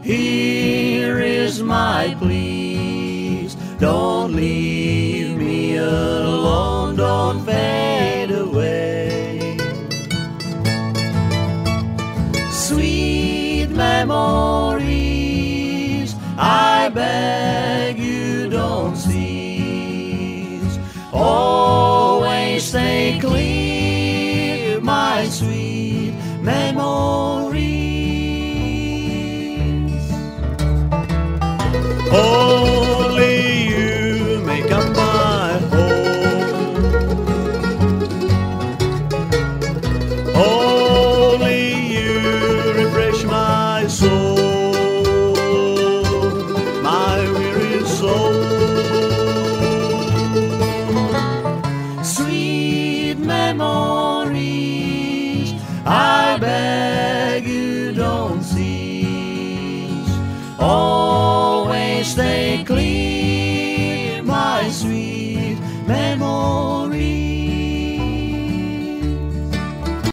Here is my pleas. Don't leave me alone, don't fade away. Sweet memories, I beg you don't cease. Always stay clear, my sweet memories. Only you make up my home. Only you refresh my soul, my weary soul. Sweet memories, I beg you don't cease. Always stay clear, my sweet memories.